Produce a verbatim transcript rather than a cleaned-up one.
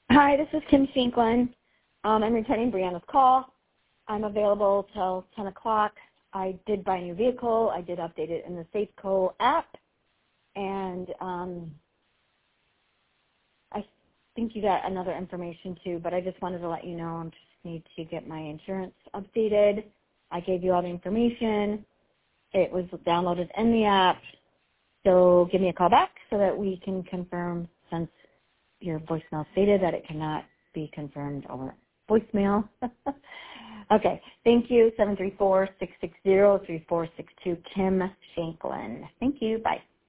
Hi, this is Kim Shanklin. Um, I'm returning Brianna's call. I'm available till ten o'clock. I did buy a new vehicle. I did update it in the Safeco app. And um, I think you got another information too, but I just wanted to let you know I just need to get my insurance updated. I gave you all the information. It was downloaded in the app. So give me a call back so that we can confirm, since your voicemail stated that it cannot be confirmed over voicemail. Okay. Thank you. seven three four, six six zero, three four six two, Kim Shanklin. Thank you. Bye.